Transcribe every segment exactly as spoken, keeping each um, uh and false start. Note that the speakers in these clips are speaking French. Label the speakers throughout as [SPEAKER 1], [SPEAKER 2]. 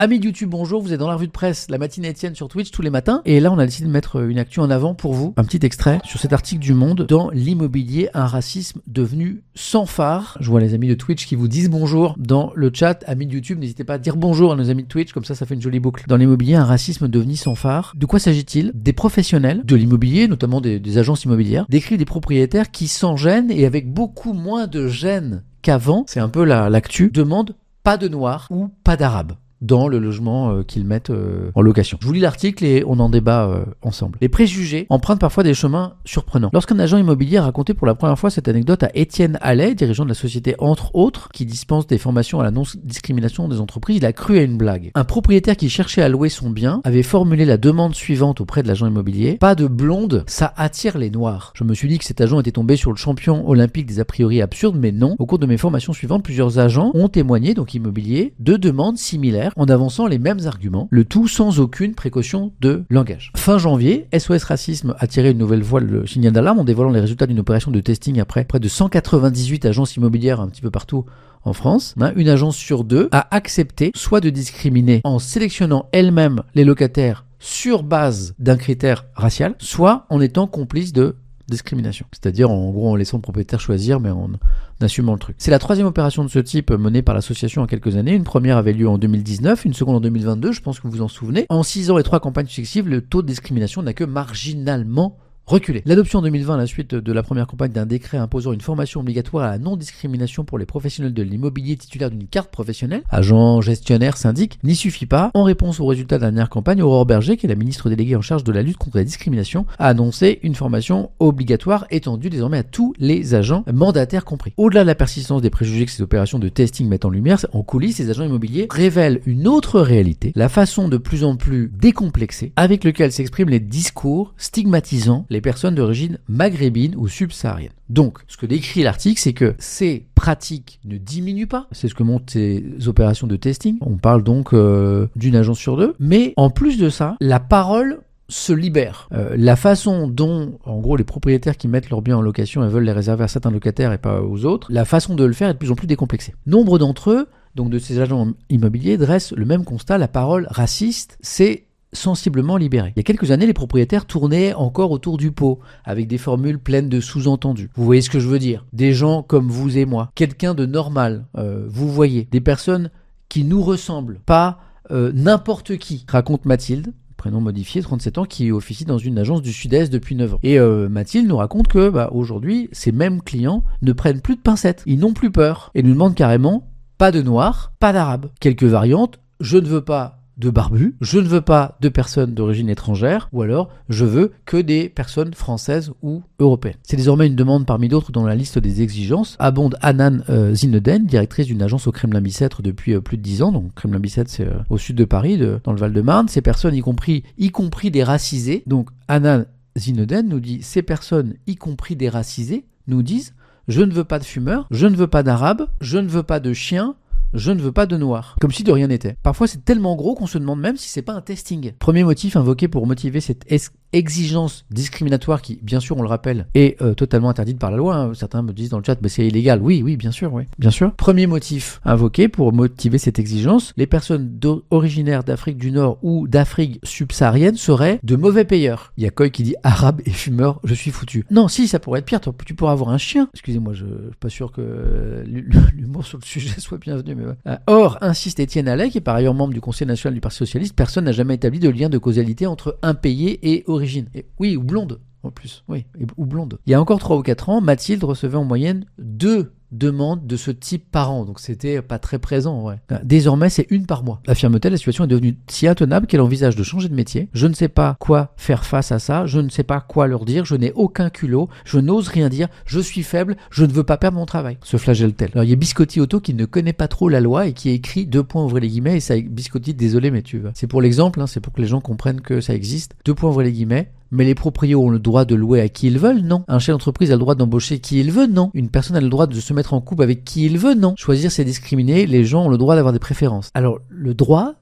[SPEAKER 1] Amis de YouTube, bonjour, vous êtes dans la revue de presse, la matinée Étienne sur Twitch tous les matins. Et là, on a décidé de mettre une actu en avant pour vous. Un petit extrait sur cet article du Monde. Dans l'immobilier, un racisme devenu sans phare. Je vois les amis de Twitch qui vous disent bonjour dans le chat. Amis de YouTube, n'hésitez pas à dire bonjour à nos amis de Twitch, comme ça, ça fait une jolie boucle. Dans l'immobilier, un racisme devenu sans phare. De quoi s'agit-il? Des professionnels de l'immobilier, notamment des, des agences immobilières, décrivent des propriétaires qui, sans gêne et avec beaucoup moins de gêne qu'avant, c'est un peu la, l'actu, demandent pas de noirs ou pas d'arabes dans le logement euh, qu'ils mettent euh, en location. Je vous lis l'article et on en débat euh, ensemble. Les préjugés empruntent parfois des chemins surprenants. Lorsqu'un agent immobilier a raconté pour la première fois cette anecdote à Étienne Allais, dirigeant de la société Entre Autres, qui dispense des formations à la non-discrimination des entreprises, il a cru à une blague. Un propriétaire qui cherchait à louer son bien avait formulé la demande suivante auprès de l'agent immobilier: pas de blonde, ça attire les noirs. Je me suis dit que cet agent était tombé sur le champion olympique des a priori absurdes, mais non. Au cours de mes formations suivantes, plusieurs agents ont témoigné, donc immobiliers, de demandes similaires en avançant les mêmes arguments, le tout sans aucune précaution de langage. Fin janvier, S O S Racisme a tiré une nouvelle fois le signal d'alarme en dévoilant les résultats d'une opération de testing après près de cent quatre-vingt-dix-huit agences immobilières un petit peu partout en France. Une agence sur deux a accepté soit de discriminer en sélectionnant elle-même les locataires sur base d'un critère racial, soit en étant complice de discrimination. C'est-à-dire en gros en laissant le propriétaire choisir mais en assumant le truc. C'est la troisième opération de ce type menée par l'association en quelques années. Une première avait lieu en deux mille dix-neuf, une seconde en deux mille vingt-deux, je pense que vous vous en souvenez. En six ans et trois campagnes successives, le taux de discrimination n'a que marginalement reculé. L'adoption en deux mille vingt à la suite de la première campagne d'un décret imposant une formation obligatoire à la non-discrimination pour les professionnels de l'immobilier titulaires d'une carte professionnelle, agents, gestionnaires, syndics, n'y suffit pas. En réponse aux résultats de la dernière campagne, Aurore Berger, qui est la ministre déléguée en charge de la lutte contre la discrimination, a annoncé une formation obligatoire étendue désormais à tous les agents, mandataires compris. Au-delà de la persistance des préjugés que ces opérations de testing mettent en lumière, en coulisses, ces agents immobiliers révèlent une autre réalité, la façon de plus en plus décomplexée avec laquelle s'expriment les discours stigmatisant les personnes d'origine maghrébine ou subsaharienne. Donc, ce que décrit l'article, c'est que ces pratiques ne diminuent pas. C'est ce que montrent ces opérations de testing. On parle donc euh, d'une agence sur deux. Mais en plus de ça, la parole se libère. Euh, la façon dont, en gros, les propriétaires qui mettent leurs biens en location et veulent les réserver à certains locataires et pas aux autres, la façon de le faire est de plus en plus décomplexée. Nombre d'entre eux, donc de ces agents immobiliers, dressent le même constat: la parole raciste, c'est sensiblement libéré. Il y a quelques années, les propriétaires tournaient encore autour du pot, avec des formules pleines de sous-entendus. Vous voyez ce que je veux dire? Des gens comme vous et moi, quelqu'un de normal, euh, vous voyez, des personnes qui nous ressemblent, pas euh, n'importe qui, raconte Mathilde, prénom modifié, trente-sept ans, qui officie dans une agence du Sud-Est depuis neuf ans. Et euh, Mathilde nous raconte que bah, aujourd'hui, ces mêmes clients ne prennent plus de pincettes, ils n'ont plus peur, et nous demandent carrément pas de noirs, pas d'arabes. Quelques variantes: je ne veux pas de barbus, je ne veux pas de personnes d'origine étrangère, ou alors je veux que des personnes françaises ou européennes. C'est désormais une demande parmi d'autres dans la liste des exigences. Abonde Hanan euh, Zinedine, directrice d'une agence au Kremlin-Bicêtre depuis euh, plus de dix ans. Donc Kremlin-Bicêtre, c'est euh, au sud de Paris, de, dans le Val-de-Marne. Ces personnes, y compris, y compris des racisés. Donc Hanan Zinedine nous dit: ces personnes, y compris des racisés, nous disent: je ne veux pas de fumeurs, je ne veux pas d'arabes, je ne veux pas de chiens, je ne veux pas de noir. Comme si de rien n'était. Parfois, c'est tellement gros qu'on se demande même si c'est pas un testing. Premier motif invoqué pour motiver cette es- exigence discriminatoire qui, bien sûr, on le rappelle, est euh, totalement interdite par la loi. Hein. Certains me disent dans le chat, mais c'est illégal. Oui, oui, bien sûr, oui, bien sûr. Premier motif invoqué pour motiver cette exigence: les personnes originaires d'Afrique du Nord ou d'Afrique subsaharienne seraient de mauvais payeurs. Il y a Coy qui dit: arabe et fumeur, je suis foutu. Non, si, ça pourrait être pire. Tu pourrais avoir un chien. Excusez-moi, je, je suis pas sûr que l'humour sur le sujet soit bienvenu. Mais ouais. Or, insiste Étienne Allais, qui est par ailleurs membre du Conseil national du Parti socialiste, personne n'a jamais établi de lien de causalité entre impayé et origine. Et, oui, ou blonde, en plus. Oui, et, ou blonde. Il y a encore trois ou quatre ans, Mathilde recevait en moyenne deux demandes de ce type par an. Donc c'était pas très présent, ouais. Désormais, c'est une par mois. Affirme-t-elle, la situation est devenue si intenable qu'elle envisage de changer de métier. Je ne sais pas quoi faire face à ça. Je ne sais pas quoi leur dire. Je n'ai aucun culot. Je n'ose rien dire. Je suis faible. Je ne veux pas perdre mon travail. Se flagelle-t-elle. Alors, il y a Biscotti Auto qui ne connaît pas trop la loi et qui a écrit deux points ouvrez les guillemets, et ça, Biscotti, désolé, mais tu veux. C'est pour l'exemple, hein, c'est pour que les gens comprennent que ça existe. Deux points ouvrez les guillemets. Mais les proprios ont le droit de louer à qui ils veulent? Non. Un chef d'entreprise a le droit d'embaucher qui il veut? Non. Une personne a le droit de se mettre en couple avec qui il veut? Non. Choisir, c'est discriminer. Les gens ont le droit d'avoir des préférences. Alors, le droit,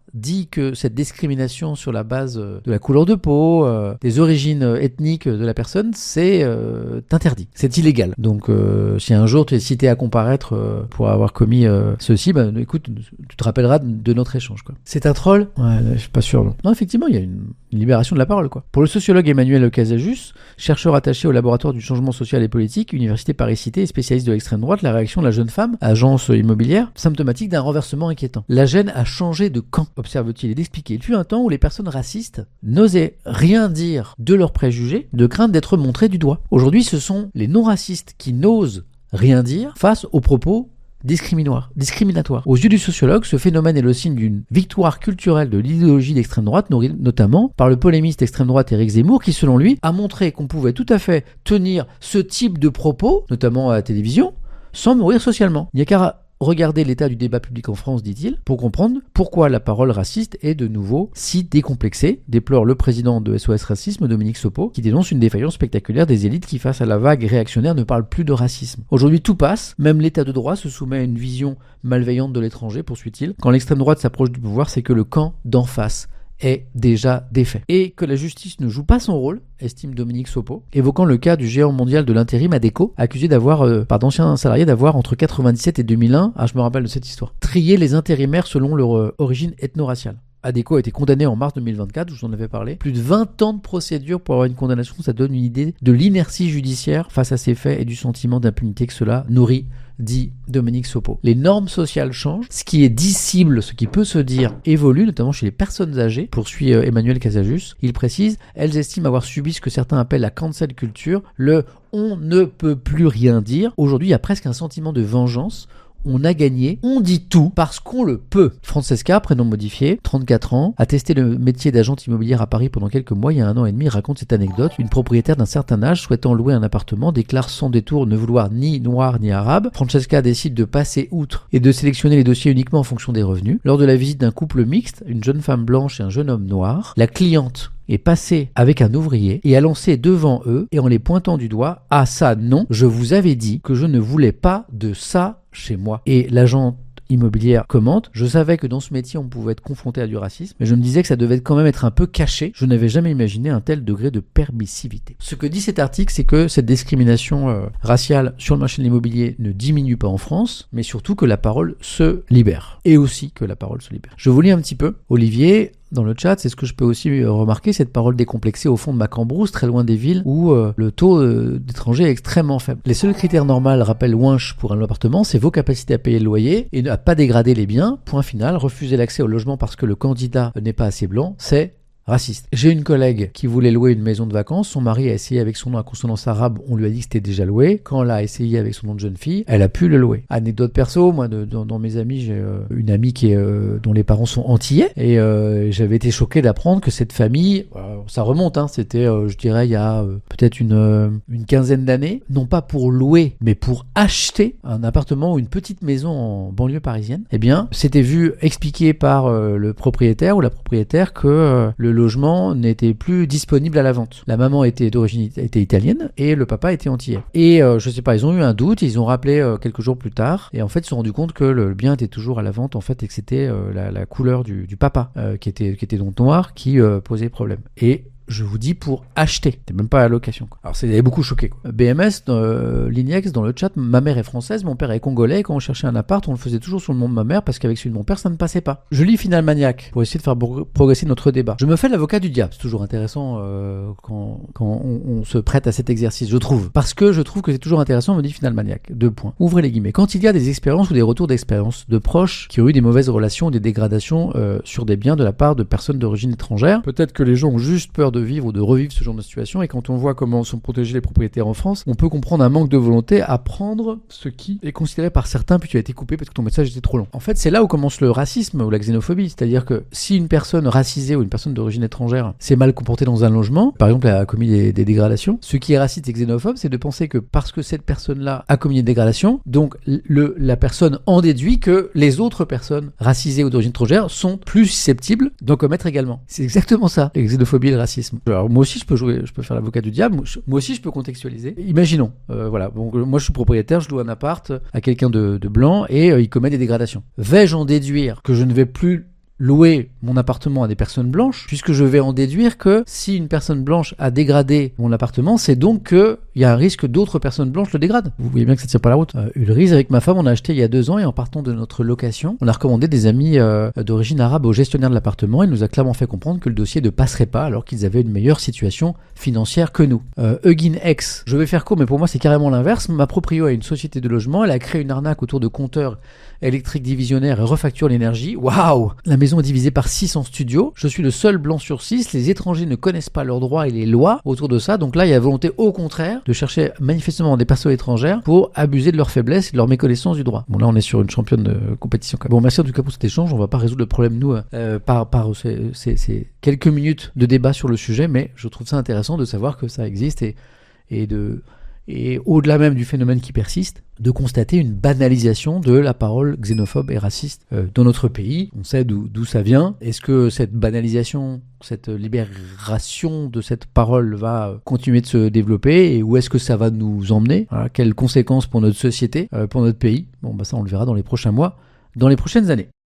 [SPEAKER 1] dit que cette discrimination sur la base de la couleur de peau, euh, des origines ethniques de la personne, c'est euh, interdit, c'est illégal. Donc euh, si un jour tu es cité à comparaître euh, pour avoir commis euh, ceci, bah, écoute, tu te rappelleras de notre échange, quoi. C'est un troll ? Ouais, je suis pas sûr. Non, non effectivement, il y a une, une libération de la parole, quoi. Pour le sociologue Emmanuel Casajus, chercheur attaché au laboratoire du changement social et politique, Université Paris-Cité et spécialiste de l'extrême droite, la réaction de la jeune femme, agence immobilière, symptomatique d'un renversement inquiétant. La gêne a changé de camp, observe-t-il, et d'expliquer. Il fut un temps où les personnes racistes n'osaient rien dire de leurs préjugés, de crainte d'être montrées du doigt. Aujourd'hui, ce sont les non-racistes qui n'osent rien dire face aux propos discriminatoires. discriminatoire. Aux yeux du sociologue, ce phénomène est le signe d'une victoire culturelle de l'idéologie d'extrême droite, notamment par le polémiste extrême droite Éric Zemmour, qui selon lui a montré qu'on pouvait tout à fait tenir ce type de propos, notamment à la télévision, sans mourir socialement. Il n'y a qu'à regarder l'état du débat public en France, dit-il, pour comprendre pourquoi la parole raciste est de nouveau si décomplexée, déplore le président de S O S Racisme, Dominique Sopo, qui dénonce une défaillance spectaculaire des élites qui, face à la vague réactionnaire, ne parlent plus de racisme. Aujourd'hui, tout passe, même l'état de droit se soumet à une vision malveillante de l'étranger, poursuit-il. Quand l'extrême droite s'approche du pouvoir, c'est que le camp d'en face est déjà défait. Et que la justice ne joue pas son rôle, estime Dominique Sopo, évoquant le cas du géant mondial de l'intérim Adecco, accusé d'avoir, euh, par d'anciens salariés, d'avoir entre quatre-vingt-dix-sept et deux mille un, ah je me rappelle de cette histoire, trié les intérimaires selon leur euh, origine ethno-raciale. Adecco a été condamné en mars deux mille vingt-quatre, je vous en avais parlé. Plus de vingt ans de procédure pour avoir une condamnation, ça donne une idée de l'inertie judiciaire face à ces faits et du sentiment d'impunité que cela nourrit, dit Dominique Sopo. Les normes sociales changent, ce qui est dissible, ce qui peut se dire, évolue, notamment chez les personnes âgées, poursuit euh, Emmanuel Casajus. Il précise, elles estiment avoir subi ce que certains appellent la cancel culture, le « on ne peut plus rien dire ». Aujourd'hui, il y a presque un sentiment de vengeance. On a gagné, on dit tout parce qu'on le peut. Francesca, prénom modifié, trente-quatre ans, a testé le métier d'agente immobilière à Paris pendant quelques mois. Il y a un an et demi, raconte cette anecdote. Une propriétaire d'un certain âge souhaitant louer un appartement déclare sans détour ne vouloir ni noir ni arabe. Francesca décide de passer outre et de sélectionner les dossiers uniquement en fonction des revenus. Lors de la visite d'un couple mixte, une jeune femme blanche et un jeune homme noir, la cliente est passée avec un ouvrier et a lancé devant eux et en les pointant du doigt « Ah ça non, je vous avais dit que je ne voulais pas de ça chez moi ». Et l'agent immobilière commente, je savais que dans ce métier on pouvait être confronté à du racisme, mais je me disais que ça devait quand même être un peu caché. Je n'avais jamais imaginé un tel degré de permissivité. Ce que dit cet article, c'est que cette discrimination euh, raciale sur le marché de l'immobilier ne diminue pas en France, mais surtout que la parole se libère. Et aussi que la parole se libère. Je vous lis un petit peu. Olivier, dans le chat, c'est ce que je peux aussi remarquer, cette parole décomplexée au fond de ma cambrousse, très loin des villes où euh, le taux euh, d'étrangers est extrêmement faible. Les seuls critères normaux, rappelle Winch, pour un appartement, c'est vos capacités à payer le loyer et à pas dégrader les biens. Point final. Refuser l'accès au logement parce que le candidat n'est pas assez blanc, c'est raciste. J'ai une collègue qui voulait louer une maison de vacances. Son mari a essayé avec son nom à consonance arabe. On lui a dit que c'était déjà loué. Quand elle a essayé avec son nom de jeune fille, elle a pu le louer. Anecdote perso, moi, de, dans, dans mes amis, j'ai euh, une amie qui est, euh, dont les parents sont antillais. Et euh, j'avais été choqué d'apprendre que cette famille, euh, ça remonte, hein, c'était, euh, je dirais, il y a euh, peut-être une, euh, une quinzaine d'années, non pas pour louer, mais pour acheter un appartement ou une petite maison en banlieue parisienne. Eh bien, c'était vu expliqué par euh, le propriétaire ou la propriétaire que euh, le logement n'était plus disponible à la vente. La maman était d'origine était italienne et le papa était antillais. Et euh, je sais pas, ils ont eu un doute, ils ont rappelé euh, quelques jours plus tard et en fait ils se sont rendus compte que le bien était toujours à la vente en fait et que c'était euh, la, la couleur du, du papa euh, qui était qui était donc noir qui euh, posait problème. Et je vous dis pour acheter, c'était même pas à la location, quoi. Alors, ça avait beaucoup choqué, quoi. B M S, euh, Lignex, dans le chat, ma mère est française, mon père est congolais, et quand on cherchait un appart, on le faisait toujours sur le nom de ma mère, parce qu'avec celui de mon père, ça ne passait pas. Je lis Final Maniac, pour essayer de faire progresser notre débat. Je me fais l'avocat du diable, c'est toujours intéressant euh, quand, quand on, on se prête à cet exercice, je trouve. Parce que je trouve que c'est toujours intéressant, me dit Final Maniac. Deux points. Ouvrez les guillemets. Quand il y a des expériences ou des retours d'expérience de proches qui ont eu des mauvaises relations ou des dégradations euh, sur des biens de la part de personnes d'origine étrangère, peut-être que les gens ont juste peur de vivre ou de revivre ce genre de situation, et quand on voit comment sont protégés les propriétaires en France, on peut comprendre un manque de volonté à prendre ce qui est considéré par certains, puis tu as été coupé parce que ton message était trop long. En fait, c'est là où commence le racisme ou la xénophobie, c'est-à-dire que si une personne racisée ou une personne d'origine étrangère s'est mal comportée dans un logement, par exemple, elle a commis des, des dégradations, ce qui est raciste et xénophobe, c'est de penser que parce que cette personne-là a commis une dégradation, donc le, la personne en déduit que les autres personnes racisées ou d'origine étrangère sont plus susceptibles d'en commettre également. C'est exactement ça, la xénophobie et le racisme. Alors moi aussi, je peux jouer, je peux faire l'avocat du diable. Moi aussi, je peux contextualiser. Imaginons, euh, voilà. Donc, moi, je suis propriétaire, je loue un appart à quelqu'un de, de blanc et euh, il commet des dégradations. Vais-je en déduire que je ne vais plus louer mon appartement à des personnes blanches, puisque je vais en déduire que si une personne blanche a dégradé mon appartement, c'est donc qu'il y a un risque que d'autres personnes blanches le dégradent. Vous voyez bien que ça ne tient pas la route. Euh, Ulriz, avec ma femme, on a acheté il y a deux ans et en partant de notre location, on a recommandé des amis euh, d'origine arabe au gestionnaire de l'appartement. Il nous a clairement fait comprendre que le dossier ne passerait pas alors qu'ils avaient une meilleure situation financière que nous. Euh, Eugin X, je vais faire court, mais pour moi c'est carrément l'inverse. Ma proprio a une société de logement, elle a créé une arnaque autour de compteurs électriques divisionnaires et refacture l'énergie. Waouh! La maison est divisée par six en studios. Je suis le seul blanc sur six. Les étrangers ne connaissent pas leurs droits et les lois autour de ça. Donc là, il y a volonté au contraire de chercher manifestement des personnes étrangères pour abuser de leur faiblesse et de leur méconnaissance du droit. Bon, là, on est sur une championne de compétition. Bon, merci en tout cas pour cet échange. On va pas résoudre le problème, nous, euh, par, par ces, ces, ces quelques minutes de débat sur le sujet, mais je trouve ça intéressant de savoir que ça existe et, et de... et au-delà même du phénomène qui persiste, de constater une banalisation de la parole xénophobe et raciste euh, dans notre pays. On sait d'où, d'où ça vient. Est-ce que cette banalisation, cette libération de cette parole va continuer de se développer et où est-ce que ça va nous emmener? Voilà, quelles conséquences pour notre société, euh, pour notre pays? Bon, bah ça, on le verra dans les prochains mois, dans les prochaines années.